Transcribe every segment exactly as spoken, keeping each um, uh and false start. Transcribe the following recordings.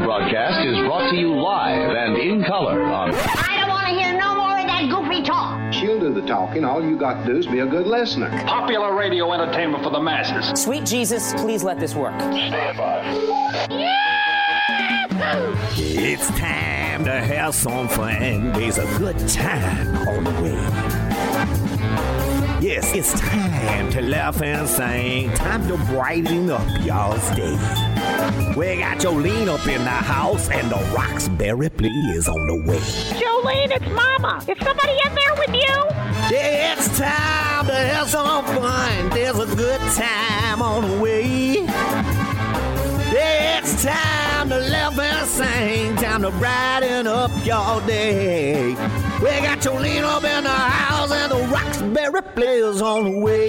broadcast is brought to you live and in color on... I don't want to hear no more of that goofy talk. She'll do the talking. All you got to do is be a good listener. Popular radio entertainment for the masses. Sweet Jesus, please let this work. Stand by. It's time to have some fun. There's a good time on the way. Yes, it's time to laugh and sing. Time to brighten up y'all's day. We got Jolene up in the house and the Roxbury play is on the way. Jolene, it's Mama. Is somebody in there with you? Yeah, it's time to have some fun. There's a good time on the way. Yeah, it's time to laugh and sing. Time to brighten up your day. We got Jolene up in the house and the Roxbury players on the way.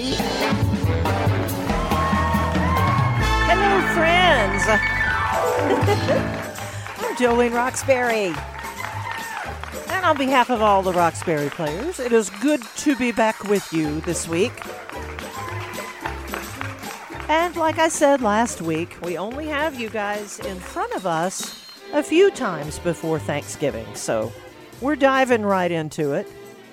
Hello, friends. I'm Jolene Roxbury. And on behalf of all the Roxbury players, it is good to be back with you this week. And like I said last week, we only have you guys in front of us a few times before Thanksgiving. So we're diving right into it.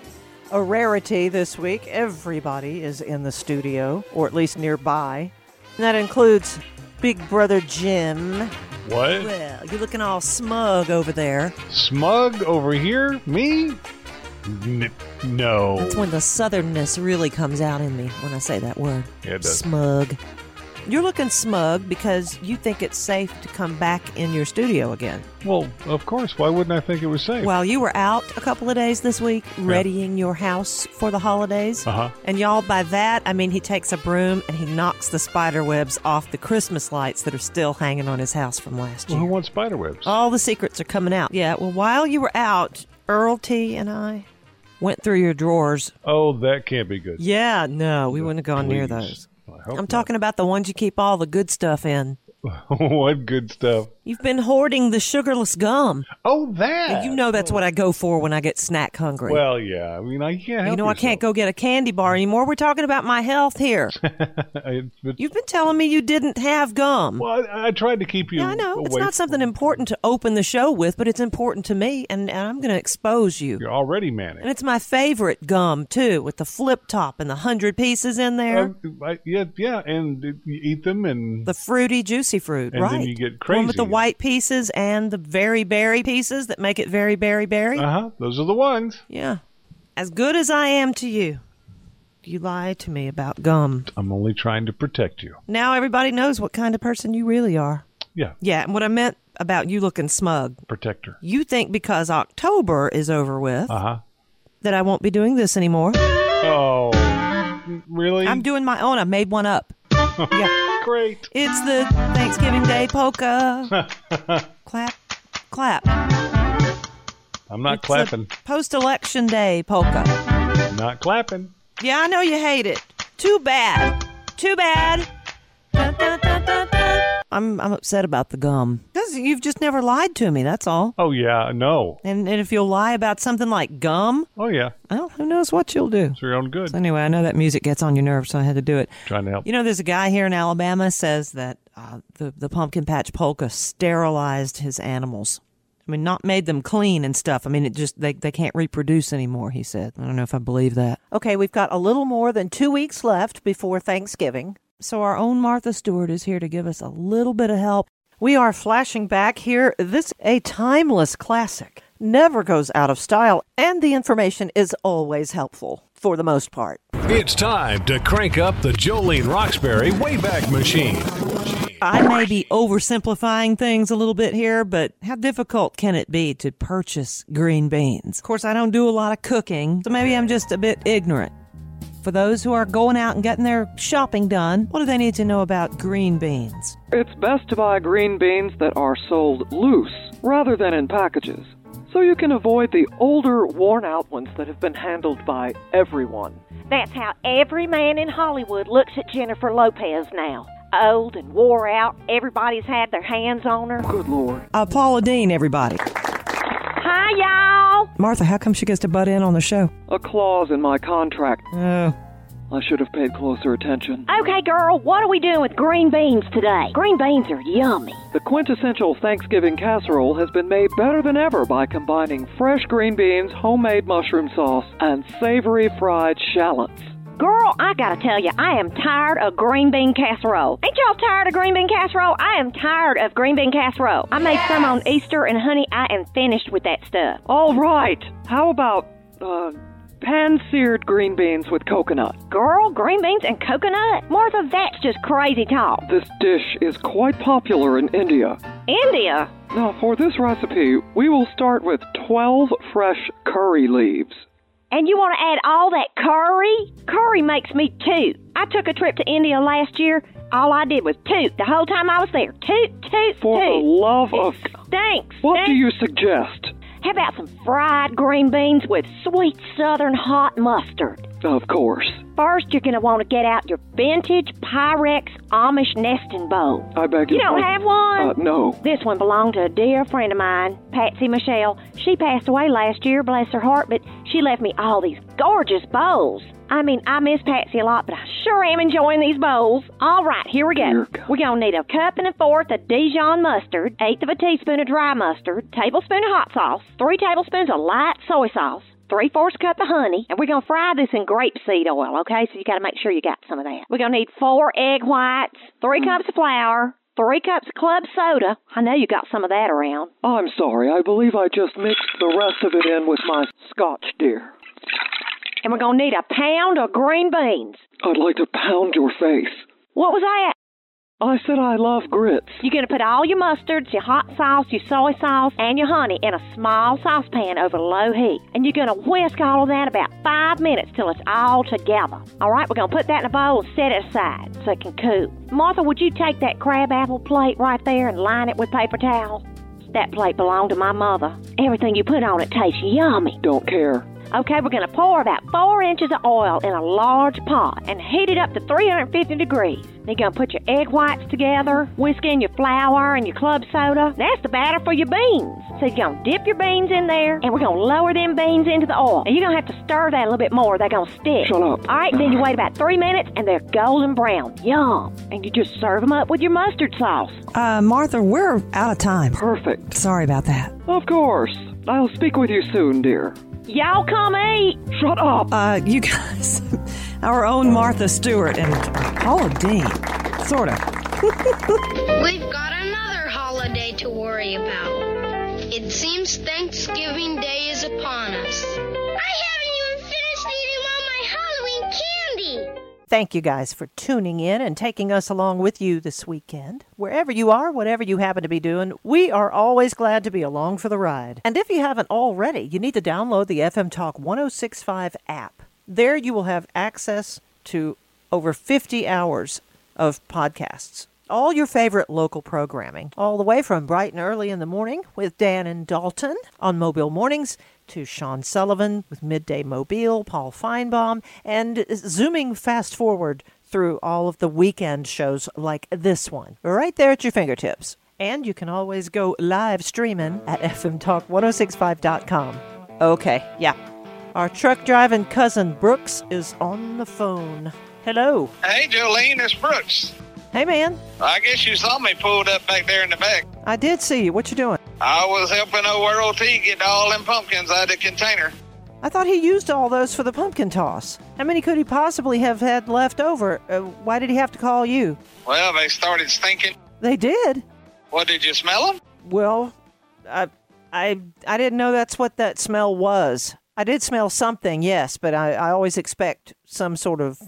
A rarity this week. Everybody is in the studio, or at least nearby. And that includes Big Brother Jim. What? Well, you're looking all smug over there. Smug over here? Me? N- no. That's when the southernness really comes out in me when I say that word. Yeah, it does. Smug. You're looking smug because you think it's safe to come back in your studio again. Well, of course. Why wouldn't I think it was safe? While you were out a couple of days this week, yeah. readying your house for the holidays. Uh-huh. And y'all, by that, I mean he takes a broom and he knocks the spider webs off the Christmas lights that are still hanging on his house from last year. Well, who wants spider webs? All the secrets are coming out. Yeah, well, while you were out, Earl T. and I went through your drawers. Oh, that can't be good. Yeah, no, we wouldn't have gone Please. near those. I'm not. talking about the ones you keep all the good stuff in. What good stuff? You've been hoarding the sugarless gum. Oh, that. And you know that's what I go for when I get snack hungry. Well, yeah. I mean, I can't help You know, yourself. I can't go get a candy bar anymore. We're talking about my health here. but, You've been telling me you didn't have gum. Well, I, I tried to keep you Yeah, I know. away It's not something important to open the show with, but it's important to me, and, and I'm going to expose you. You're already manic. And it's my favorite gum, too, with the flip top and the hundred pieces in there. Uh, I, yeah, yeah, and you eat them and... The fruity, juicy fruit, and right. And then you get crazy. One with the white pieces and the very berry pieces that make it very berry berry. Uh-huh. Those are the ones. Yeah. As good as I am to you, you lie to me about gum. I'm only trying to protect you. Now everybody knows what kind of person you really are. Yeah. Yeah, and what I meant about you looking smug. Protector. You think because October is over with uh-huh. that I won't be doing this anymore. Oh, really? I'm doing my own. I made one up. Yeah. Great. It's the Thanksgiving Day polka. Clap, clap. I'm not it's clapping. Post-election day polka. Not clapping. Yeah, I know you hate it. Too bad. Too bad. Dun, dun, dun, dun, dun. I'm I'm upset about the gum. Because you've just never lied to me, that's all. Oh, yeah, no. And, and if you'll lie about something like gum, oh, yeah. Well, who knows what you'll do. It's for your own good. So anyway, I know that music gets on your nerves, so I had to do it. Trying to help. You know, there's a guy here in Alabama says that uh, the, the Pumpkin Patch Polka sterilized his animals. I mean, not made them clean and stuff. I mean, it just, they, they can't reproduce anymore, he said. I don't know if I believe that. Okay, we've got a little more than two weeks left before Thanksgiving. So our own Martha Stewart is here to give us a little bit of help. We are flashing back here. This is a timeless classic. Never goes out of style, and the information is always helpful, for the most part. It's time to crank up the Jolene Roxbury Wayback Machine. I may be oversimplifying things a little bit here, but how difficult can it be to purchase green beans? Of course, I don't do a lot of cooking, so maybe I'm just a bit ignorant. For those who are going out and getting their shopping done, what do they need to know about green beans? It's best to buy green beans that are sold loose rather than in packages, so you can avoid the older, worn-out ones that have been handled by everyone. That's how every man in Hollywood looks at Jennifer Lopez now. Old and wore out. Everybody's had their hands on her. Good Lord. Uh, Paula Deen, everybody. Hi, y'all. Martha, how come she gets to butt in on the show? A clause in my contract. Oh, I should have paid closer attention. Okay, girl, what are we doing with green beans today? Green beans are yummy. The quintessential Thanksgiving casserole has been made better than ever by combining fresh green beans, homemade mushroom sauce, and savory fried shallots. Girl, I gotta tell you, I am tired of green bean casserole. Ain't y'all tired of green bean casserole? I am tired of green bean casserole. I made some on Easter, and honey, I am finished with that stuff. All right. How about, uh, pan-seared green beans with coconut? Girl, green beans and coconut? Martha, that's just crazy talk. This dish is quite popular in India. India? Now, for this recipe, we will start with twelve fresh curry leaves. And you want to add all that curry? Curry makes me toot. I took a trip to India last year. All I did was toot the whole time I was there. Toot, toot, For toot. the love of... Stinks. What stinks. do you suggest? How about some fried green beans with sweet southern hot mustard? Of course. First, you're going to want to get out your vintage Pyrex Amish nesting bowl. I beg You your don't pardon? have one? Uh, no. This one belonged to a dear friend of mine, Patsy Michelle. She passed away last year, bless her heart, but she left me all these gorgeous bowls. I mean, I miss Patsy a lot, but I sure am enjoying these bowls. All right, here we go. Dear God. We're going to need a cup and a fourth of Dijon mustard, eighth of a teaspoon of dry mustard, tablespoon of hot sauce, three tablespoons of light soy sauce, three-fourths cup of honey, and we're going to fry this in grapeseed oil, okay? So you got to make sure you got some of that. We're going to need four egg whites, three cups of flour, three cups of club soda. I know you got some of that around. I'm sorry. I believe I just mixed the rest of it in with my scotch, dear. And we're going to need a pound of green beans. I'd like to pound your face. What was that? I said I love grits. You're going to put all your mustards, your hot sauce, your soy sauce, and your honey in a small saucepan over low heat. And you're going to whisk all of that about five minutes till it's all together. All right, we're going to put that in a bowl and set it aside so it can cool. Martha, would you take that crab apple plate right there and line it with paper towel? That plate belonged to my mother. Everything you put on it tastes yummy. Don't care. Okay, we're going to pour about four inches of oil in a large pot and heat it up to three hundred fifty degrees. Then you're going to put your egg whites together, whisk in your flour and your club soda. That's the batter for your beans. So you're going to dip your beans in there, and we're going to lower them beans into the oil. And you're going to have to stir that a little bit more. They're going to stick. Shut up. All right, then you wait about three minutes, and they're golden brown. Yum. And you just serve them up with your mustard sauce. Uh, Martha, we're out of time. Perfect. Sorry about that. Of course. I'll speak with you soon, dear. Y'all come eat. Shut up. Uh, you guys, our own Martha Stewart and Paula Dean, sort of. We've got another holiday to worry about. It seems Thanksgiving Day is upon us. I haven't even finished eating all my Halloween candy. Thank you guys for tuning in and taking us along with you this weekend. Wherever you are, whatever you happen to be doing, we are always glad to be along for the ride. And if you haven't already, you need to download the F M Talk one oh six point five app. There you will have access to over fifty hours of podcasts. All your favorite local programming, all the way from bright and early in the morning with Dan and Dalton on Mobile Mornings to Sean Sullivan with Midday Mobile, Paul Feinbaum, and zooming fast forward through all of the weekend shows like this one, right there at your fingertips. And you can always go live streaming at f m talk one oh six five dot com. Okay, yeah. Our truck driving cousin Brooks is on the phone. Hello. Hey, Jolene, it's Brooks. Hey, man. I guess you saw me pulled up back there in the back. I did see you. What you doing? I was helping old Earl T get all them pumpkins out of the container. I thought he used all those for the pumpkin toss. How many could he possibly have had left over? Uh, why did he have to call you? Well, they started stinking. They did? What, did you smell them? Well, I, I, I didn't know that's what that smell was. I did smell something, yes, but I, I always expect some sort of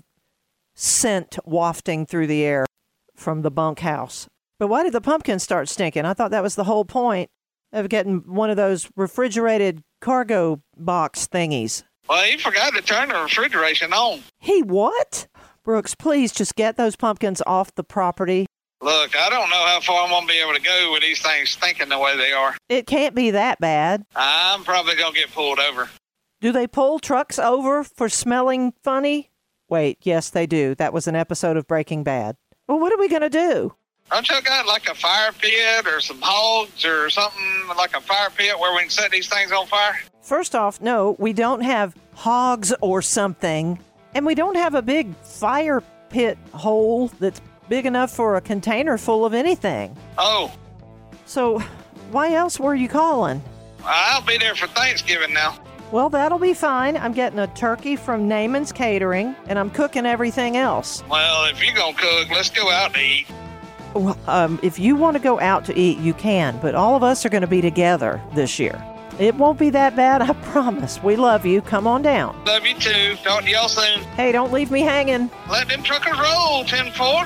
scent wafting through the air from the bunkhouse. But why did the pumpkins start stinking? I thought that was the whole point of getting one of those refrigerated cargo box thingies. Well, he forgot to turn the refrigeration on. He what? Brooks, please just get those pumpkins off the property. Look, I don't know how far I'm going to be able to go with these things stinking the way they are. It can't be that bad. I'm probably going to get pulled over. Do they pull trucks over for smelling funny? Wait, yes, they do. That was an episode of Breaking Bad. Well, what are we going to do? Don't you got like a fire pit or some hogs or something like a fire pit where we can set these things on fire? First off, no, we don't have hogs or something. And we don't have a big fire pit hole that's big enough for a container full of anything. Oh. So why else were you calling? I'll be there for Thanksgiving now. Well, that'll be fine. I'm getting a turkey from Naaman's Catering, and I'm cooking everything else. Well, if you're going to cook, let's go out to eat. Well, um, if you want to go out to eat, you can, but all of us are going to be together this year. It won't be that bad, I promise. We love you. Come on down. Love you too. Talk to y'all soon. Hey, don't leave me hanging. Let them truckers roll, ten four.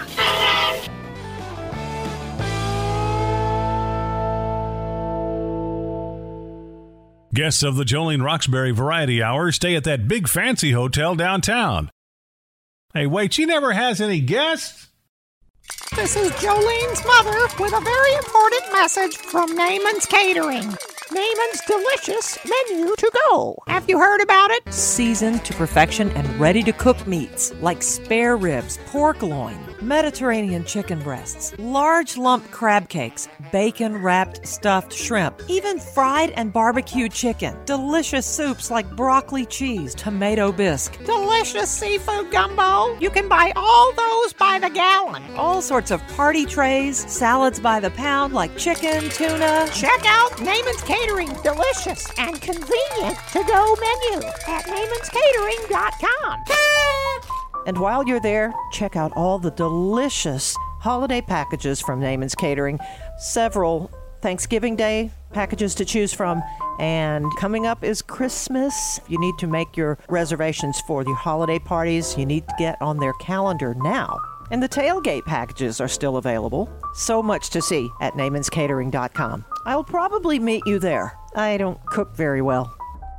Guests of the Jolene Roxbury Variety Hour stay at that big fancy hotel downtown. Hey, wait, she never has any guests? This is Jolene's mother with a very important message from Naaman's Catering. Naaman's delicious menu to go. Have you heard about it? Seasoned to perfection and ready to cook meats like spare ribs, pork loin, Mediterranean chicken breasts, large lump crab cakes, bacon wrapped stuffed shrimp, even fried and barbecued chicken, delicious soups like broccoli cheese, tomato bisque, Delicious seafood gumbo. You can buy all those by the gallon. all sorts of party trays, salads by the pound like chicken, tuna. Check out Naaman's Catering delicious and convenient to-go menu at naamans catering dot com. And while you're there, check out all the delicious holiday packages from Naaman's Catering. Several Thanksgiving Day packages to choose from. And coming up is Christmas. You need to make your reservations for the holiday parties. You need to get on their calendar now. And the tailgate packages are still available. So much to see at naamans catering dot com. I'll probably meet you there. I don't cook very well.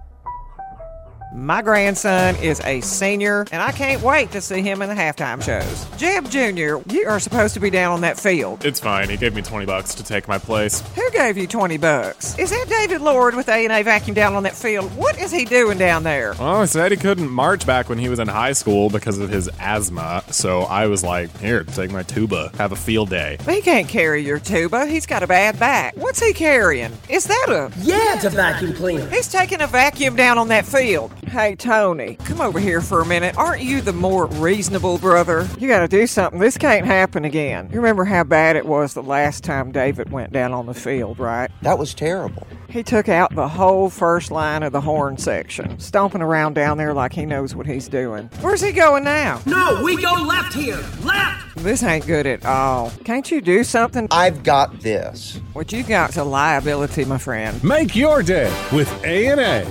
My grandson is a senior, and I can't wait to see him in the halftime shows. Jeb Junior, you are supposed to be down on that field. It's fine. He gave me twenty bucks to take my place. Who gave you twenty bucks? Is that David Lord with A and A Vacuum down on that field? What is he doing down there? Oh, he said he couldn't march back when he was in high school because of his asthma. So I was like, here, take my tuba. Have a field day. He can't carry your tuba. He's got a bad back. What's he carrying? Is that a... Yeah, it's a vacuum cleaner. He's taking a vacuum down on that field. Hey, Tony, come over here for a minute. Aren't you the more reasonable brother? You gotta do something. This can't happen again. You remember how bad it was the last time David went down on the field, right? That was terrible. He took out the whole first line of the horn section, stomping around down there like he knows what he's doing. Where's he going now? No, we go left here. Left! This ain't good at all. Can't you do something? I've got this. What you got's a liability, my friend. Make your day with A and A.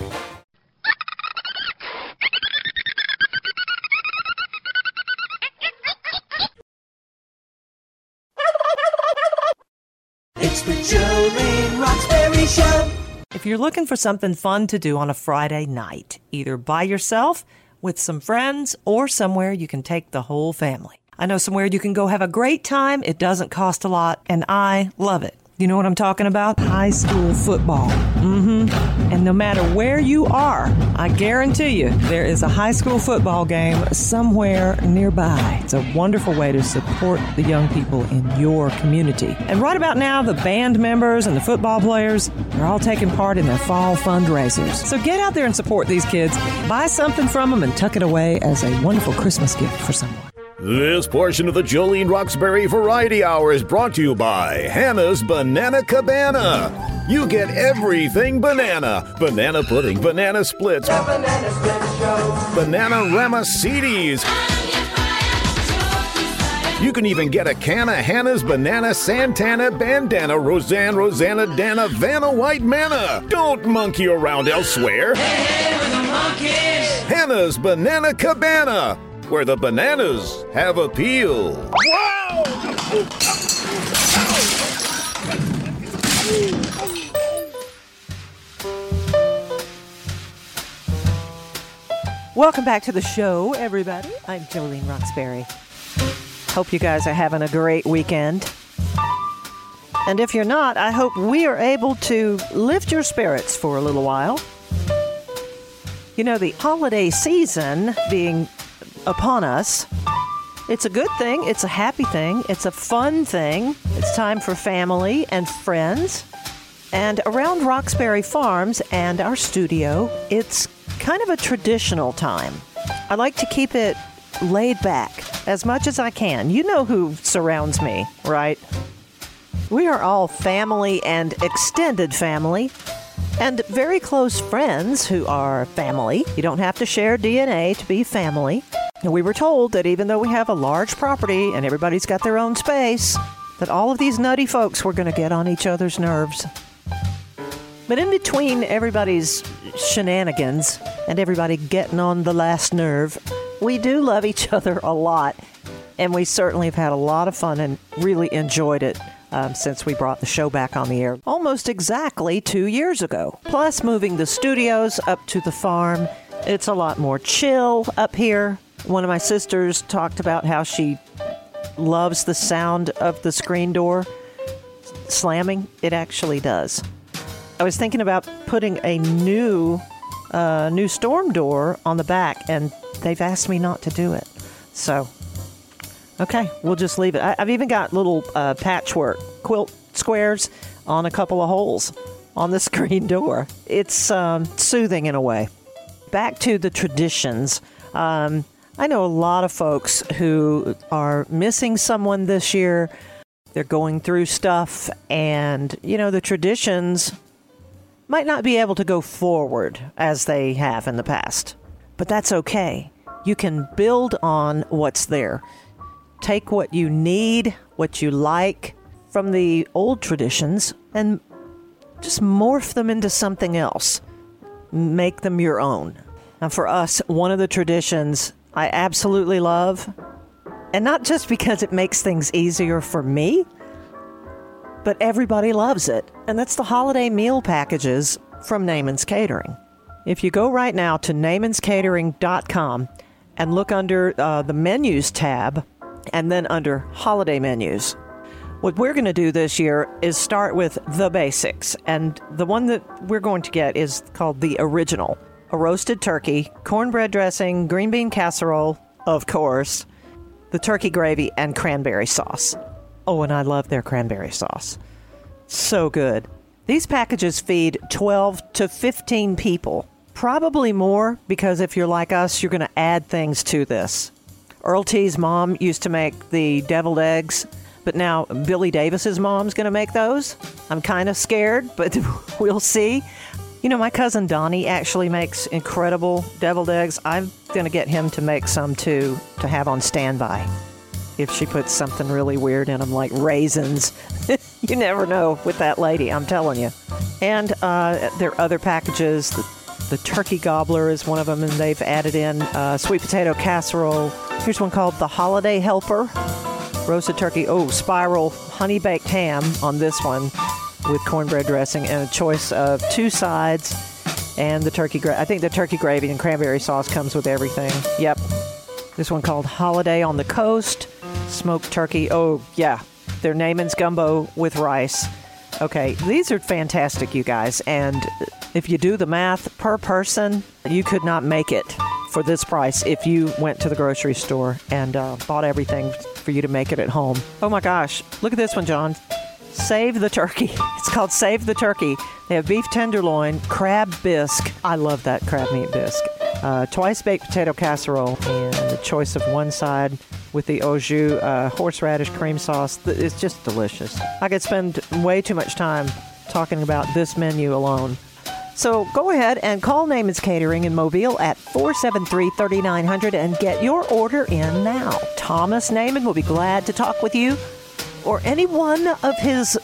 It's the Jolene Roxbury Show. If you're looking for something fun to do on a Friday night, either by yourself, with some friends, or somewhere you can take the whole family. I know somewhere you can go have a great time. It doesn't cost a lot, and I love it. You know what I'm talking about? High school football. Mm-hmm. And no matter where you are, I guarantee you there is a high school football game somewhere nearby. It's a wonderful way to support the young people in your community. And right about now, the band members and the football players are all taking part in their fall fundraisers. So get out there and support these kids. Buy something from them and tuck it away as a wonderful Christmas gift for someone. This portion of the Jolene Roxbury Variety Hour is brought to you by Hannah's Banana Cabana. You get everything banana. Banana pudding, banana splits, Banana Split Show. banana ramacides. You can even get a can of Hannah's Banana Santana Bandana Roseanne Rosanna Dana Vanna White Manna. Don't monkey around elsewhere. Hey, we're the monkeys. Hannah's Banana Cabana, where the bananas have appeal. Wow! Welcome back to the show, everybody. I'm Jolene Roxbury. Hope you guys are having a great weekend. And if you're not, I hope we are able to lift your spirits for a little while. You know, the holiday season being upon us, it's a good thing, it's a happy thing, it's a fun thing. It's time for family and friends. And around Roxbury Farms and our studio, it's kind of a traditional time. I like to keep it laid back as much as I can. You know who surrounds me, right? We are all family and extended family and very close friends who are family. You don't have to share D N A to be family. And we were told that even though we have a large property and everybody's got their own space, that all of these nutty folks were going to get on each other's nerves. But in between everybody's shenanigans and everybody getting on the last nerve, we do love each other a lot. And we certainly have had a lot of fun and really enjoyed it um, since we brought the show back on the air almost exactly two years ago. Plus, moving the studios up to the farm, it's a lot more chill up here. One of my sisters talked about how she loves the sound of the screen door slamming. It actually does. I was thinking about putting a new uh, new storm door on the back, and they've asked me not to do it. So, okay, we'll just leave it. I, I've even got little uh, patchwork quilt squares on a couple of holes on the screen door. It's um, soothing in a way. Back to the traditions. Um, I know a lot of folks who are missing someone this year. They're going through stuff, and, you know, the traditions might not be able to go forward as they have in the past. But that's okay. You can build on what's there. Take what you need, what you like from the old traditions, and just morph them into something else. Make them your own. Now, for us, one of the traditions I absolutely love, and not just because it makes things easier for me, but everybody loves it, and that's the holiday meal packages from Naaman's Catering. If you go right now to naamans catering dot com and look under uh, the menus tab and then under holiday menus, what we're going to do this year is start with the basics, and the one that we're going to get is called the original. A roasted turkey, cornbread dressing, green bean casserole, of course, the turkey gravy, and cranberry sauce. Oh, and I love their cranberry sauce. So good. These packages feed twelve to fifteen people. Probably more, because if you're like us, you're going to add things to this. Earl T's mom used to make the deviled eggs, but now Billy Davis's mom's going to make those. I'm kind of scared, but we'll see. You know, my cousin Donnie actually makes incredible deviled eggs. I'm going to get him to make some, too, to have on standby. If she puts something really weird in them, like raisins. You never know with that lady, I'm telling you. And uh, there are other packages. The, the turkey gobbler is one of them, and they've added in uh, sweet potato casserole. Here's one called the Holiday Helper. Roasted turkey. Oh, spiral honey-baked ham on this one with cornbread dressing and a choice of two sides. And the turkey gra- I think the turkey gravy and cranberry sauce comes with everything. Yep. This one called Holiday on the Coast. Smoked turkey. Oh, yeah. They're Naaman's gumbo with rice. Okay, these are fantastic, you guys. And if you do the math per person, you could not make it for this price if you went to the grocery store and uh, bought everything for you to make it at home. Oh, my gosh. Look at this one, John. Save the Turkey. It's called Save the Turkey. They have beef tenderloin, crab bisque. I love that crab meat bisque. Uh, twice baked potato casserole, and the choice of one side with the au jus uh, horseradish cream sauce. It's just delicious. I could spend way too much time talking about this menu alone. So go ahead and call Naaman's Catering in Mobile at four seven three, three nine zero zero and get your order in now. Thomas Naaman will be glad to talk with you or any one of his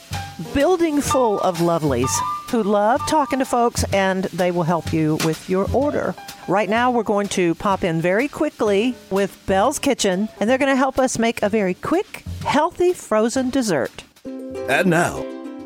building full of lovelies who love talking to folks, and they will help you with your order. Right now, we're going to pop in very quickly with Belle's Kitchen, and they're going to help us make a very quick, healthy frozen dessert. And now,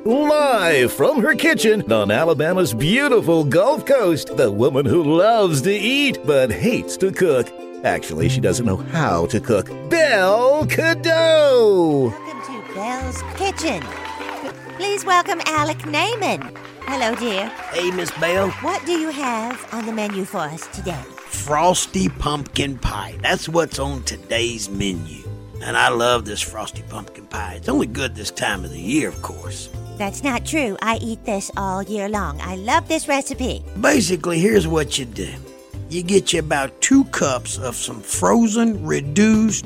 live from her kitchen on Alabama's beautiful Gulf Coast, the woman who loves to eat but hates to cook. Actually, she doesn't know how to cook. Belle Cadeau! Welcome to Belle's Kitchen. Please welcome Alec Naaman. Hello, dear. Hey, Miss Belle. What do you have on the menu for us today? Frosty pumpkin pie. That's what's on today's menu. And I love this frosty pumpkin pie. It's only good this time of the year, of course. That's not true. I eat this all year long. I love this recipe. Basically, here's what you do. you get you about two cups of some frozen, reduced,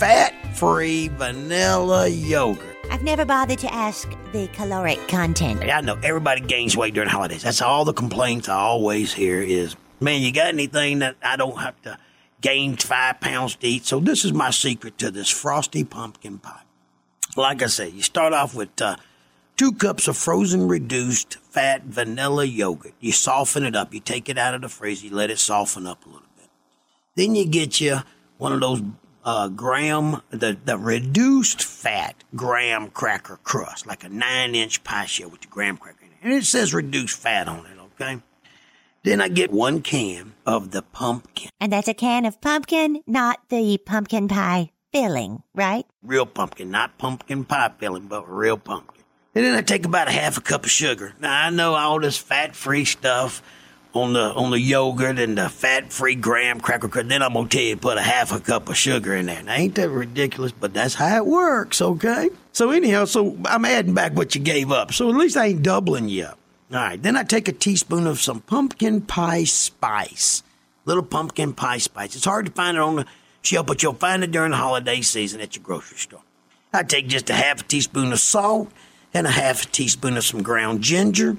fat-free vanilla yogurt. I've never bothered to ask the caloric content. I know everybody gains weight during holidays. That's all the complaints I always hear is, man, you got anything that I don't have to gain five pounds to eat? So this is my secret to this frosty pumpkin pie. Like I said, you start off with uh, two cups of frozen reduced fat vanilla yogurt. You soften it up. You take it out of the freezer. You let it soften up a little bit. Then you get you one of those uh, graham, the, the reduced fat graham cracker crust, like a nine-inch pie shell with the graham cracker in it. And it says reduced fat on it, okay? Then I get one can of the pumpkin. And that's a can of pumpkin, not the pumpkin pie filling, right? Real pumpkin, not pumpkin pie filling, but real pumpkin. And then I take about a half a cup of sugar. Now, I know all this fat-free stuff on the on the yogurt and the fat-free graham cracker crust. Then I'm going to tell you to put a half a cup of sugar in there. Now, ain't that ridiculous? But that's how it works, okay? So anyhow, so I'm adding back what you gave up. So at least I ain't doubling you up. All right, then I take a teaspoon of some pumpkin pie spice. Little pumpkin pie spice. It's hard to find it on the shelf, but you'll find it during the holiday season at your grocery store. I take just a half a teaspoon of salt and a half a teaspoon of some ground ginger.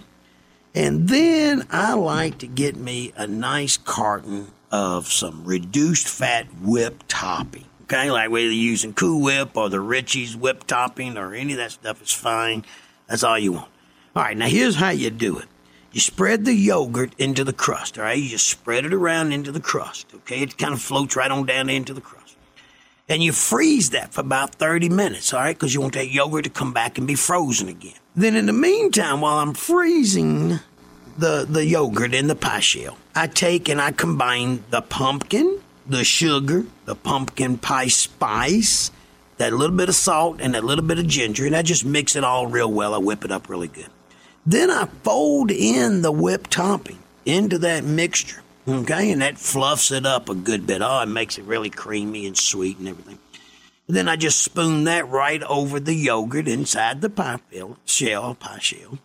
And then I like to get me a nice carton of some reduced fat whipped topping. Okay, like whether you're using Cool Whip or the Richie's whipped topping or any of that stuff is fine. That's all you want. All right, now here's how you do it. You spread the yogurt into the crust, all right? You just spread it around into the crust, okay? It kind of floats right on down into the crust. And you freeze that for about thirty minutes, all right? Because you want that yogurt to come back and be frozen again. Then in the meantime, while I'm freezing the, the yogurt in the pie shell, I take and I combine the pumpkin, the sugar, the pumpkin pie spice, that little bit of salt, and that little bit of ginger, and I just mix it all real well. I whip it up really good. Then I fold in the whipped topping into that mixture, okay? And that fluffs it up a good bit. Oh, it makes it really creamy and sweet and everything. And then I just spoon that right over the yogurt inside the pie shell, pie shell.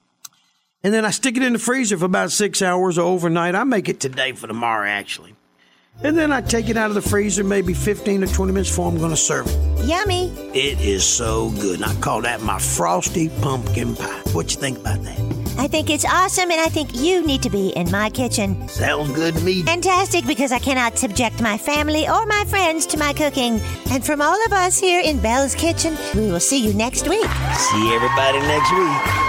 And then I stick it in the freezer for about six hours or overnight. I make it today for tomorrow, actually. And then I take it out of the freezer maybe fifteen or twenty minutes before I'm going to serve it. Yummy. It is so good. And I call that my frosty pumpkin pie. What you think about that? I think it's awesome, and I think you need to be in my kitchen. Sounds good to me. Fantastic, because I cannot subject my family or my friends to my cooking. And from all of us here in Belle's Kitchen, we will see you next week. See everybody next week.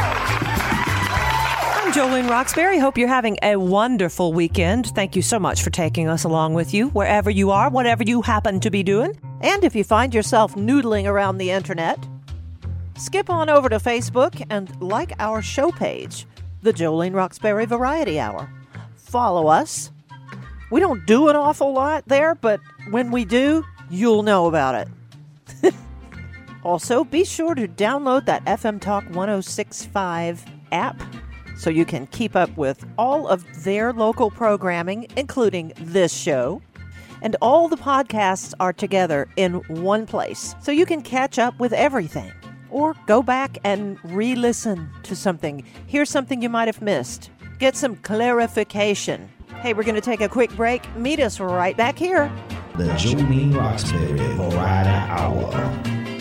I'm Jolene Roxbury. Hope you're having a wonderful weekend. Thank you so much for taking us along with you, wherever you are, whatever you happen to be doing. And if you find yourself noodling around the internet, skip on over to Facebook and like our show page, the Jolene Roxbury Variety Hour. Follow us. We don't do an awful lot there, but when we do, you'll know about it. Also, be sure to download that F M Talk one oh six point five app so you can keep up with all of their local programming, including this show. And all the podcasts are together in one place, so you can catch up with everything. Or go back and re-listen to something. Hear something you might have missed. Get some clarification. Hey, we're going to take a quick break. Meet us right back here. The Jolene Roxbury Variety Hour.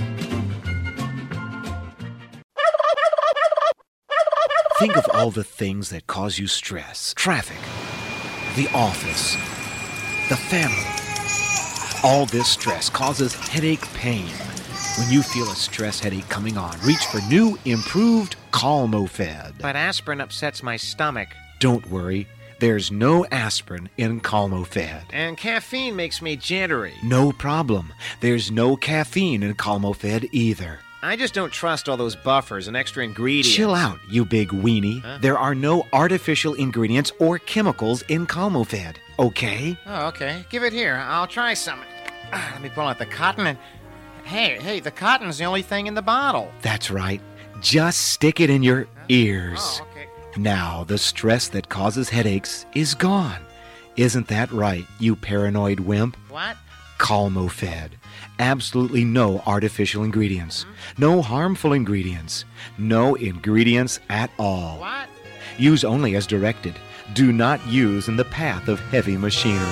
Think of all the things that cause you stress. Traffic, the office, the family. All this stress causes headache pain. When you feel a stress headache coming on, reach for new, improved Calmofed. But aspirin upsets my stomach. Don't worry. There's no aspirin in Calmofed. And caffeine makes me jittery. No problem. There's no caffeine in Calmofed either. I just don't trust all those buffers and extra ingredients. Chill out, you big weenie. Huh? There are no artificial ingredients or chemicals in Calmofed, okay? Oh, okay. Give it here. I'll try some. Ah, let me pull out the cotton and... Hey, hey, the cotton's the only thing in the bottle. That's right. Just stick it in your ears. Oh, okay. Now, the stress that causes headaches is gone. Isn't that right, you paranoid wimp? What? Calmofed. Absolutely no artificial ingredients. Mm-hmm. No harmful ingredients. No ingredients at all. What? Use only as directed. do not use in the path of heavy machinery.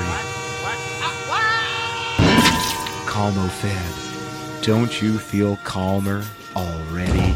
Calmo-Fed. Don't you feel calmer already?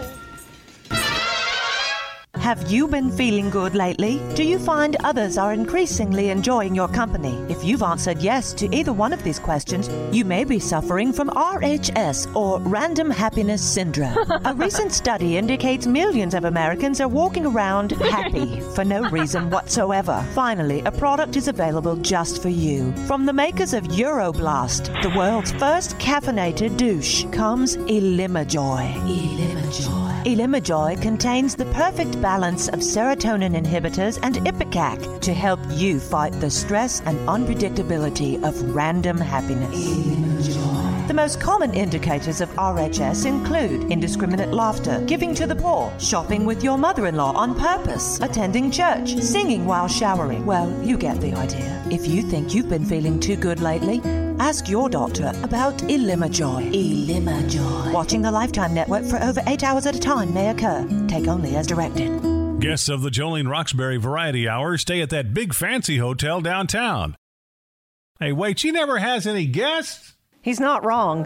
Have you been feeling good lately? Do you find others are increasingly enjoying your company? If you've answered yes to either one of these questions, you may be suffering from R H S, or Random Happiness Syndrome. A recent study indicates millions of Americans are walking around happy for no reason whatsoever. Finally, a product is available just for you. From the makers of Euroblast, the world's first caffeinated douche, comes Elimajoy. Elimajoy. Elimajoy contains the perfect balance of serotonin inhibitors and Ipecac to help you fight the stress and unpredictability of random happiness. Elimajoy. The most common indicators of R H S include indiscriminate laughter, giving to the poor, shopping with your mother-in-law on purpose, attending church, singing while showering. Well, you get the idea. If you think you've been feeling too good lately, ask your doctor about Elimajoy. Elimajoy. Watching the Lifetime Network for over eight hours at a time may occur. Take only as directed. Guests of the Jolene Roxbury Variety Hour stay at that big fancy hotel downtown. Hey, wait, she never has any guests? He's not wrong.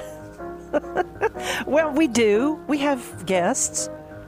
Well, we do. We have guests.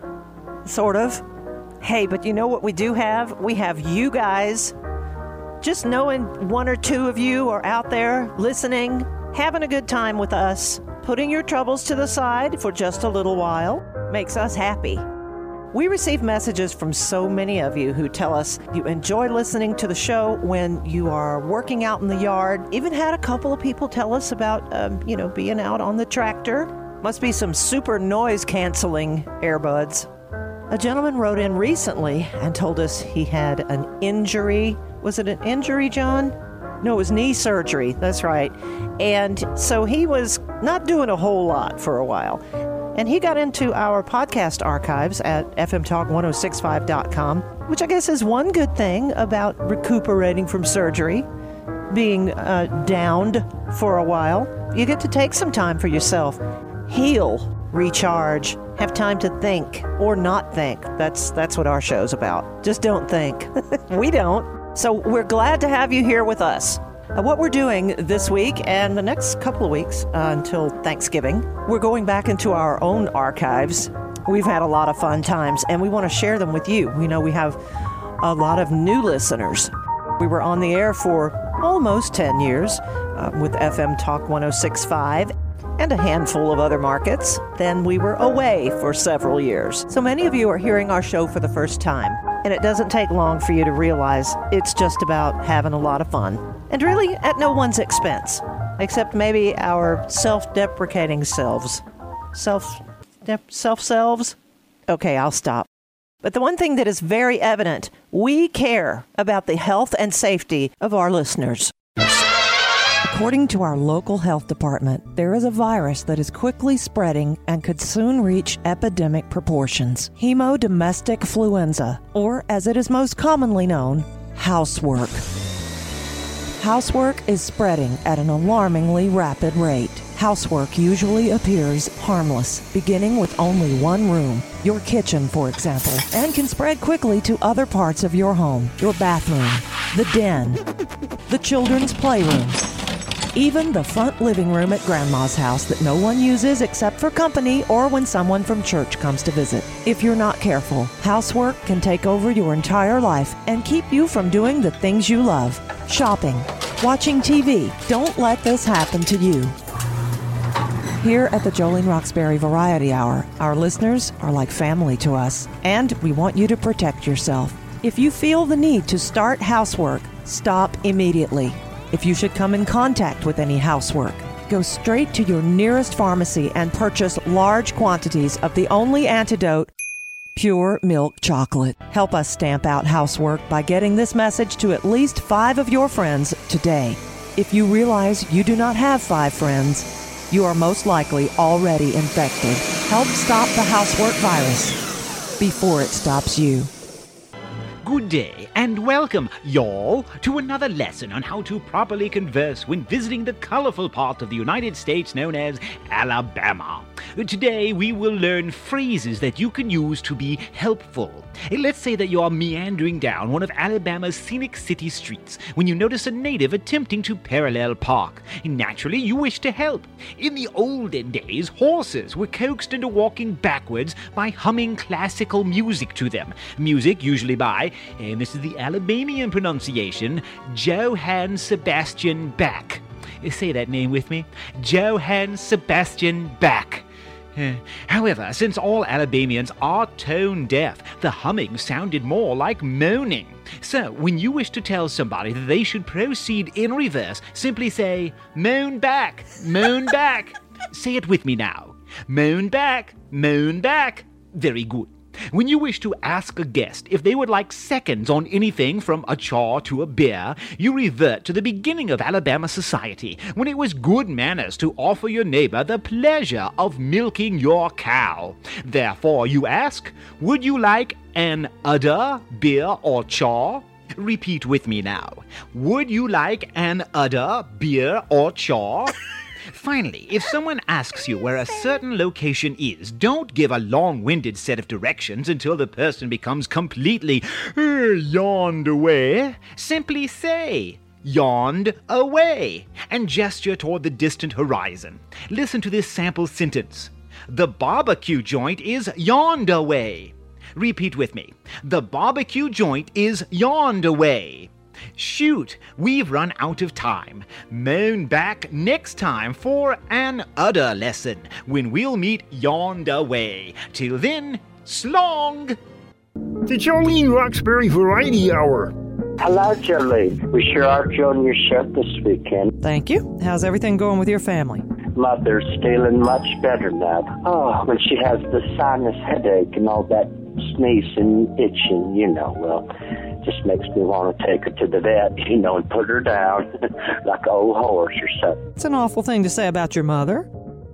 Sort of. Hey, but you know what we do have? We have you guys. Just knowing one or two of you are out there listening, having a good time with us, putting your troubles to the side for just a little while, makes us happy. We receive messages from so many of you who tell us you enjoy listening to the show when you are working out in the yard. Even had a couple of people tell us about, um, you know, being out on the tractor. Must be some super noise-canceling earbuds. A gentleman wrote in recently and told us he had an injury. Was it an injury, John? No, it was knee surgery. That's right. And so he was not doing a whole lot for a while. And he got into our podcast archives at f m talk ten sixty-five dot com, which I guess is one good thing about recuperating from surgery, being uh, downed for a while. You get to take some time for yourself, heal, recharge, have time to think or not think. That's that's what our show's about. Just don't think. We don't. So we're glad to have you here with us. Uh, what we're doing this week and the next couple of weeks uh, until Thanksgiving, we're going back into our own archives. We've had a lot of fun times, and we want to share them with you. We know we have a lot of new listeners. We were on the air for almost ten years uh, with F M Talk ten sixty-five and a handful of other markets. Then we were away for several years. So many of you are hearing our show for the first time, and it doesn't take long for you to realize it's just about having a lot of fun. And really at no one's expense, except maybe our self-deprecating selves. Self, de- self-selves? Okay, I'll stop. But the one thing that is very evident, we care about the health and safety of our listeners. According to our local health department, there is a virus that is quickly spreading and could soon reach epidemic proportions. Hemodomestic influenza, or as it is most commonly known, housework. Housework is spreading at an alarmingly rapid rate. Housework usually appears harmless, beginning with only one room, your kitchen, for example, and can spread quickly to other parts of your home, your bathroom, the den, the children's playroom, even the front living room at Grandma's house that no one uses except for company or when someone from church comes to visit. If you're not careful, housework can take over your entire life and keep you from doing the things you love. Shopping, watching T V. Don't let this happen to you. Here at the Jolene Roxbury Variety Hour, our listeners are like family to us, and we want you to protect yourself. If you feel the need to start housework, stop immediately. If you should come in contact with any housework, go straight to your nearest pharmacy and purchase large quantities of the only antidote, pure milk chocolate. Help us stamp out housework by getting this message to at least five of your friends today. If you realize you do not have five friends, you are most likely already infected. Help stop the housework virus before it stops you. Good day, and welcome, y'all, to another lesson on how to properly converse when visiting the colorful part of the United States known as Alabama. Today we will learn phrases that you can use to be helpful. Let's say that you are meandering down one of Alabama's scenic city streets when you notice a native attempting to parallel park. Naturally, you wish to help. In the olden days, horses were coaxed into walking backwards by humming classical music to them. Music usually by, and this is the Alabamian pronunciation, Johann Sebastian Bach. Say that name with me. Johann Sebastian Bach. However, since all Alabamians are tone deaf, the humming sounded more like moaning. So, when you wish to tell somebody that they should proceed in reverse, simply say, moan back, moan back. Say it with me now. Moan back, moan back. Very good. When you wish to ask a guest if they would like seconds on anything from a chaw to a beer, you revert to the beginning of Alabama society, when it was good manners to offer your neighbor the pleasure of milking your cow. Therefore, you ask, would you like an udder, beer, or chaw? Repeat with me now. Would you like an udder, beer, or chaw? Finally, if someone asks you where a certain location is, don't give a long-winded set of directions until the person becomes completely uh, yawned away. Simply say, yawned away, and gesture toward the distant horizon. Listen to this sample sentence. The barbecue joint is yawned away. Repeat with me. The barbecue joint is yawned away. Shoot, we've run out of time. Moan back next time for an udder lesson, when we'll meet yonder way. Till then, slong! The Jolene Roxbury Variety Hour. Hello, Jolene. We sure are enjoying your show this weekend. Thank you. How's everything going with your family? Mother's feeling much better now. Oh, when she has the sinus headache and all that sneezing, itching, you know, well, just makes me want to take her to the vet, you know, and put her down like an old horse or something. It's an awful thing to say about your mother.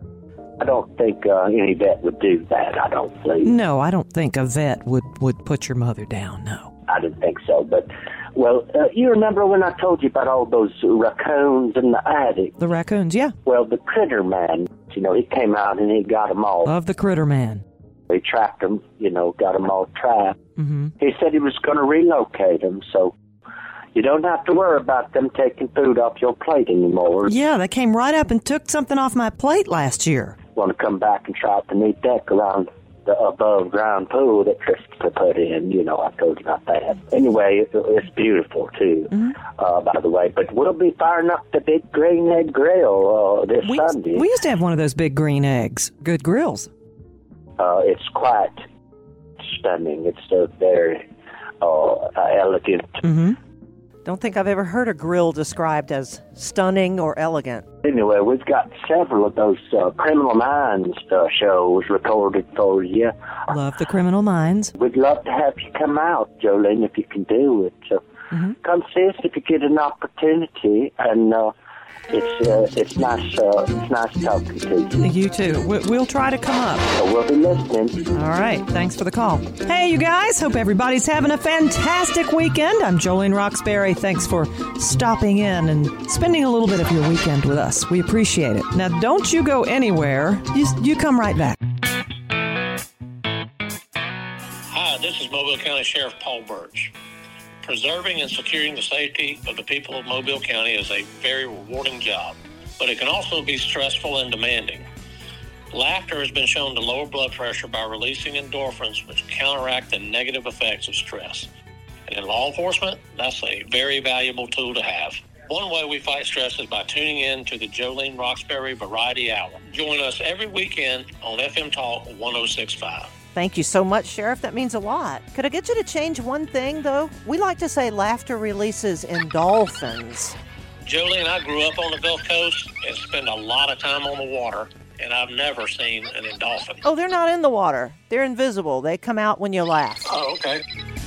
I don't think uh, any vet would do that, I don't believe. No, I don't think a vet would, would put your mother down, no. I didn't think so, but, well, uh, you remember when I told you about all those raccoons in the attic? The raccoons, yeah. Well, the critter man, you know, he came out and he got them all. Love the critter man. He trapped them, you know, got them all trapped. Mm-hmm. He said he was going to relocate them, so you don't have to worry about them taking food off your plate anymore. Yeah, they came right up and took something off my plate last year. Want to come back and try out the new deck around the above-ground pool that Trista put in. You know, I told you about that. Anyway, it, it's beautiful, too, mm-hmm. uh, by the way. But we'll be firing up the Big Green Egg Grill uh, this we Sunday. Used, we used to have one of those big green eggs. Good grills. Uh, it's quite stunning. It's so very uh, elegant. Mm-hmm. Don't think I've ever heard a grill described as stunning or elegant. Anyway, we've got several of those uh, Criminal Minds uh, shows recorded for you. Love the Criminal Minds. We'd love to have you come out, Jolene, if you can do it. So mm-hmm. come see us if you get an opportunity, and uh, it's uh, it's nice uh, it's nice talking to you. You too. We'll try to come up. So we'll be listening. All right. Thanks for the call. Hey, you guys. Hope everybody's having a fantastic weekend. I'm Jolene Roxbury. Thanks for stopping in and spending a little bit of your weekend with us. We appreciate it. Now, don't you go anywhere. You, you come right back. Hi, this is Mobile County Sheriff Paul Birch. Preserving and securing the safety of the people of Mobile County is a very rewarding job, but it can also be stressful and demanding. Laughter has been shown to lower blood pressure by releasing endorphins, which counteract the negative effects of stress. And in law enforcement, that's a very valuable tool to have. One way we fight stress is by tuning in to the Jolene Roxbury Variety Hour. Join us every weekend on F M Talk one oh six point five. Thank you so much, Sheriff. That means a lot. Could I get you to change one thing, though? We like to say laughter releases endorphins. Jolene, I grew up on the Gulf Coast and spent a lot of time on the water, and I've never seen an dolphin. Oh, they're not in the water. They're invisible. They come out when you laugh. Oh, okay.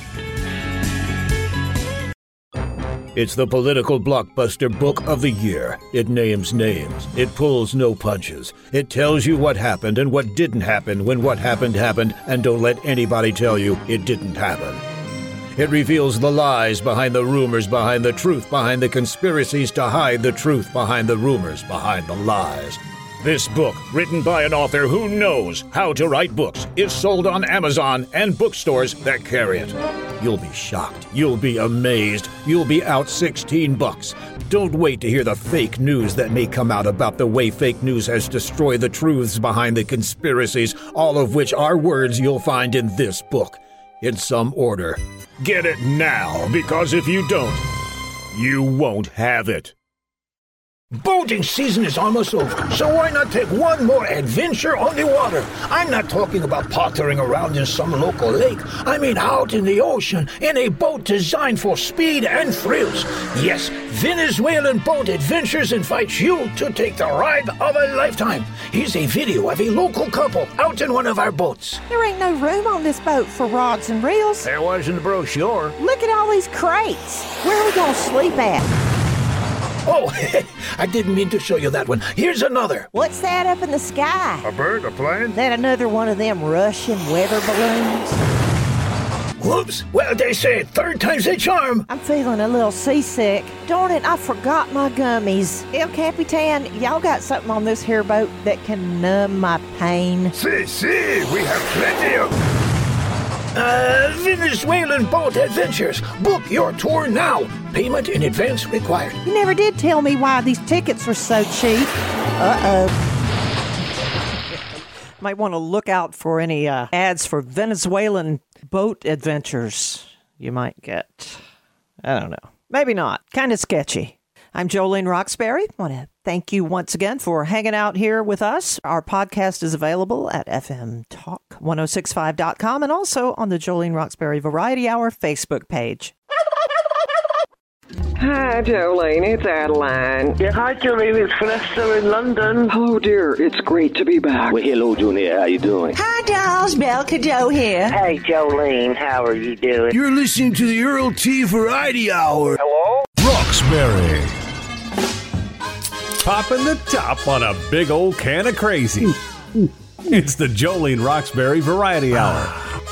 It's the political blockbuster book of the year. It names names. It pulls no punches. It tells you what happened and what didn't happen when what happened happened, and don't let anybody tell you it didn't happen. It reveals the lies behind the rumors, behind the truth, behind the conspiracies to hide the truth, behind the rumors, behind the lies. This book, written by an author who knows how to write books, is sold on Amazon and bookstores that carry it. You'll be shocked. You'll be amazed. You'll be out sixteen bucks. Don't wait to hear the fake news that may come out about the way fake news has destroyed the truths behind the conspiracies, all of which are words you'll find in this book, in some order. Get it now, because if you don't, you won't have it. Boating season is almost over, so why not take one more adventure on the water? I'm not talking about pottering around in some local lake. I mean out in the ocean, in a boat designed for speed and thrills. Yes, Venezuelan Boat Adventures invites you to take the ride of a lifetime. Here's a video of a local couple out in one of our boats. There ain't no room on this boat for rods and reels. There was in the brochure. Look at all these crates. Where are we gonna sleep at? Oh, I didn't mean to show you that one. Here's another. What's that up in the sky? A bird, a plane? That another one of them Russian weather balloons? Whoops. Well, they say third time's a charm. I'm feeling a little seasick. Darn it, I forgot my gummies. El Capitan, y'all got something on this here boat that can numb my pain? Si, si, we have plenty of... Uh, Venezuelan Boat Adventures. Book your tour now. Payment in advance required. You never did tell me why these tickets are so cheap. Uh-oh. Might want to look out for any uh, ads for Venezuelan boat adventures you might get. I don't know. Maybe not. Kind of sketchy. I'm Jolene Roxbury. I want to thank you once again for hanging out here with us. Our podcast is available at f m talk ten sixty-five dot com and also on the Jolene Roxbury Variety Hour Facebook page. Hi, Jolene. It's Adeline. Yeah, hi, Jolene. It's Vanessa in London. Hello, dear. It's great to be back. Well, hello, Junior. How you doing? Hi, dolls. Belle Cadeau here. Hey, Jolene. How are you doing? You're listening to the Earl T Variety Hour. Hello? Roxbury. Popping the top on a big old can of crazy. It's the Jolene Roxbury Variety Hour.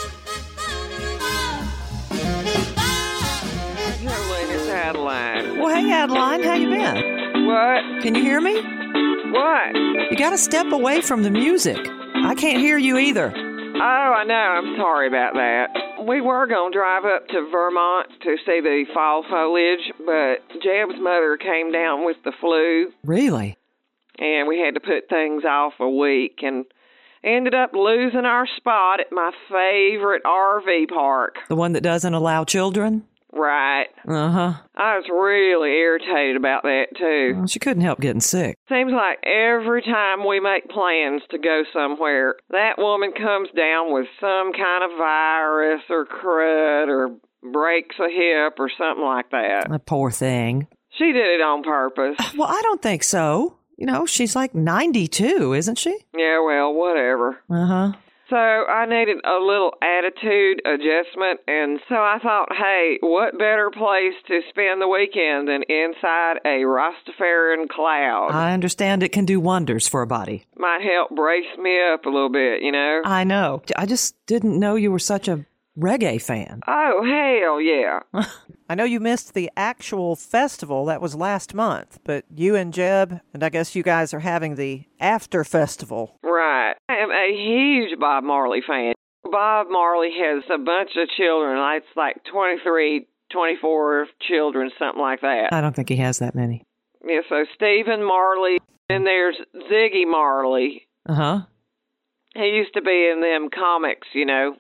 Jolene, it's Adeline. Well, hey, Adeline. How you been? What? Can you hear me? What? You got to step away from the music. I can't hear you either. Oh, I know. I'm sorry about that. We were going to drive up to Vermont to see the fall foliage, but Jeb's mother came down with the flu. Really? And we had to put things off a week and ended up losing our spot at my favorite R V park. The one that doesn't allow children? Right. Uh-huh. I was really irritated about that, too. Well, she couldn't help getting sick. Seems like every time we make plans to go somewhere, that woman comes down with some kind of virus or crud or breaks a hip or something like that. A poor thing. She did it on purpose. Well, I don't think so. You know, she's like ninety-two, isn't she? Yeah, well, whatever. Uh-huh. So I needed a little attitude adjustment, and so I thought, hey, what better place to spend the weekend than inside a Rastafarian cloud? I understand it can do wonders for a body. Might help brace me up a little bit, you know? I know. I just didn't know you were such a reggae fan. Oh, hell yeah. I know you missed the actual festival that was last month, but you and Jeb, and I guess you guys are having the after festival. Right. I am a huge Bob Marley fan. Bob Marley has a bunch of children. It's like twenty-three, twenty-four children, something like that. I don't think he has that many. Yeah, so Stephen Marley, and there's Ziggy Marley. Uh-huh. He used to be in them comics, you know.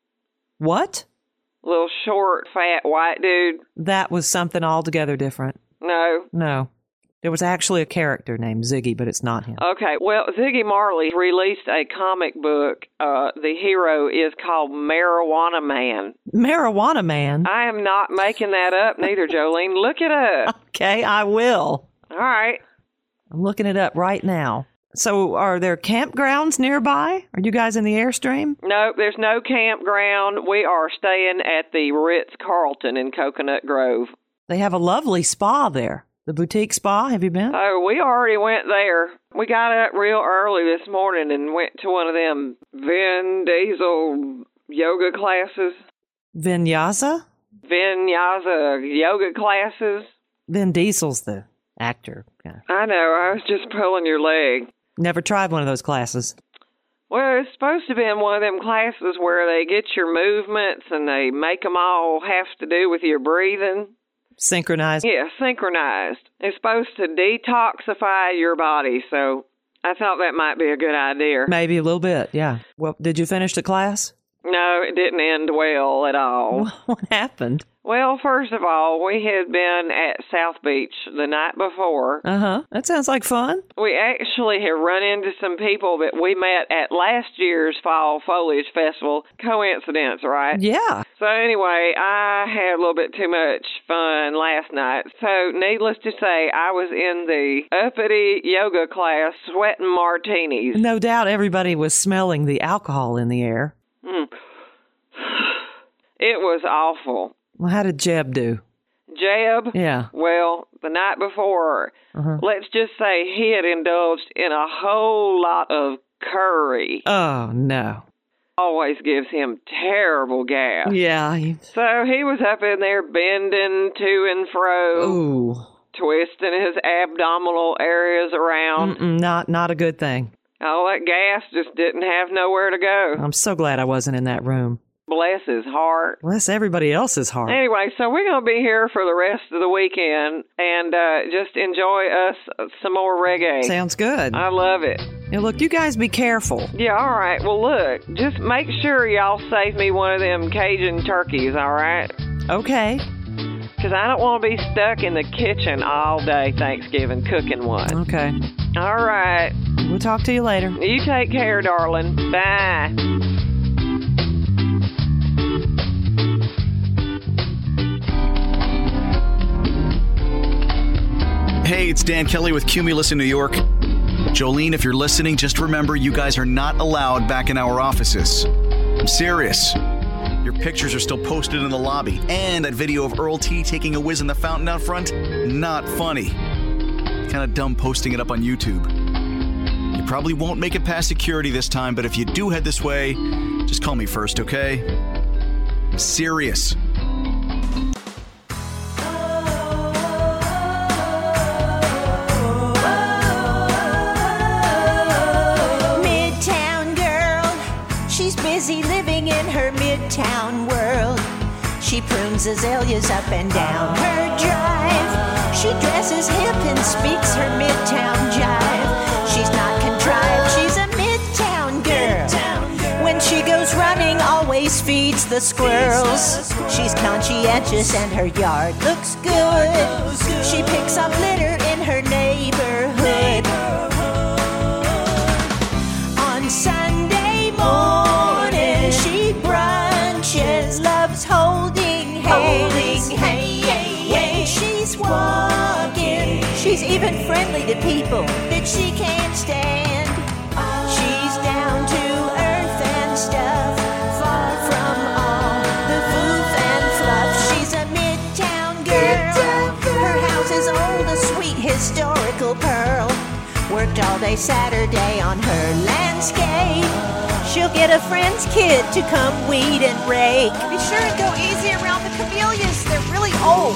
What? Little short, fat, white dude. That was something altogether different. No. No. There was actually a character named Ziggy, but it's not him. Okay, well, Ziggy Marley released a comic book. Uh, the hero is called Marijuana Man. Marijuana Man? I am not making that up neither, Jolene. Look it up. Okay, I will. All right. I'm looking it up right now. So are there campgrounds nearby? Are you guys in the Airstream? No, there's no campground. We are staying at the Ritz-Carlton in Coconut Grove. They have a lovely spa there. The boutique spa. Have you been? Oh, we already went there. We got up real early this morning and went to one of them Vin Diesel yoga classes. Vinyasa? Vinyasa yoga classes. Vin Diesel's the actor. Yeah. I know. I was just pulling your leg. Never tried one of those classes. Well, it's supposed to be in one of them classes where they get your movements and they make them all have to do with your breathing. Synchronized? Yeah, synchronized. It's supposed to detoxify your body, so I thought that might be a good idea. Maybe a little bit, yeah. Well, did you finish the class? No, it didn't end well at all. What happened? Well, first of all, we had been at South Beach the night before. Uh-huh. That sounds like fun. We actually have run into some people that we met at last year's Fall Foliage Festival. Coincidence, right? Yeah. So anyway, I had a little bit too much fun last night. So needless to say, I was in the uppity yoga class sweating martinis. No doubt everybody was smelling the alcohol in the air. Mm. It was awful. Well, how did Jeb do? Jeb? Yeah. Well, the night before, uh-huh. let's just say he had indulged in a whole lot of curry. Oh, no. Always gives him terrible gas. Yeah. He... So he was up in there bending to and fro. Ooh. Twisting his abdominal areas around. Mm-mm, not, not a good thing. All that gas just didn't have nowhere to go. I'm so glad I wasn't in that room. Bless his heart. Bless everybody else's heart. Anyway, so we're going to be here for the rest of the weekend and uh, just enjoy us some more reggae. Sounds good. I love it. Now, look, you guys be careful. Yeah, all right. Well, look, just make sure y'all save me one of them Cajun turkeys, all right? Okay. Because I don't want to be stuck in the kitchen all day Thanksgiving cooking one. Okay. All right. We'll talk to you later. You take care, darling. Bye. Hey, it's Dan Kelly with Cumulus in New York. Jolene, if you're listening, just remember you guys are not allowed back in our offices. I'm serious. Your pictures are still posted in the lobby. And that video of Earl T taking a whiz in the fountain out front, not funny. Kind of dumb posting it up on YouTube. You probably won't make it past security this time, but if you do head this way, just call me first, okay? I'm serious. Midtown girl, she's busy living in her midtown world. She prunes azaleas up and down her drive. She dresses hip and speaks her midtown jive. She's not contrived, she's a midtown girl. When she goes running, always feeds the squirrels. She's conscientious and her yard looks good. She picks up litter in her neighborhood. On Sunday morning, she brunches, loves holding hands. When she's walking, she's even friendly to people that she can't stand. She's down to earth and stuff, far from all the foof and fluff. She's a midtown girl. Her house is old, a sweet historical pearl. Worked all day Saturday on her landscape. She'll get a friend's kid to come weed and rake. Be sure and go easy around the camellias. They're really old.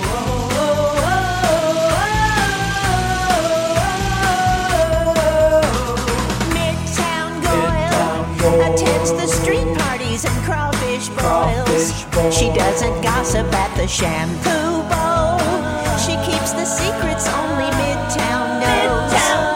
Midtown Goyle attends the street parties and crawfish boils. She doesn't gossip at the shampoo bowl. She keeps the secrets only Midtown knows.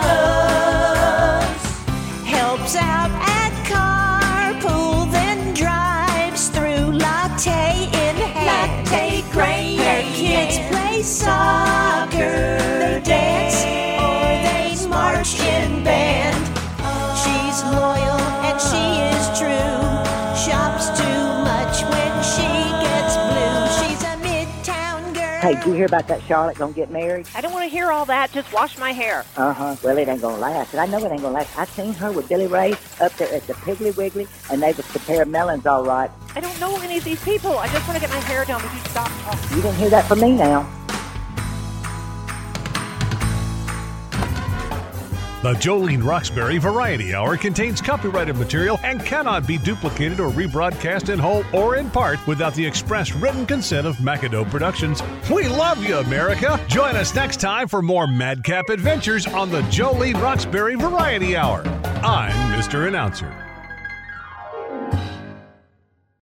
Helps out at carpool, then drives through latte in hand. Latte grain. Her kids play soccer. They dance or they march in band. She's loyal and she is true. Shops too much when she gets blue. She's a midtown girl. Hey, did you hear about that Charlotte gonna get married? I don't want to hear all that. Just wash my hair. Uh-huh. Well, it ain't gonna last. And I know it ain't gonna last. I seen her with Billy Ray up there at the Piggly Wiggly, and they was comparing melons all right. I don't know any of these people. I just want to get my hair done. Would you stop talking? You didn't hear that from me now. The Jolene Roxbury Variety Hour contains copyrighted material and cannot be duplicated or rebroadcast in whole or in part without the express written consent of McAdoo Productions. We love you, America! Join us next time for more madcap adventures on the Jolene Roxbury Variety Hour. I'm Mister Announcer.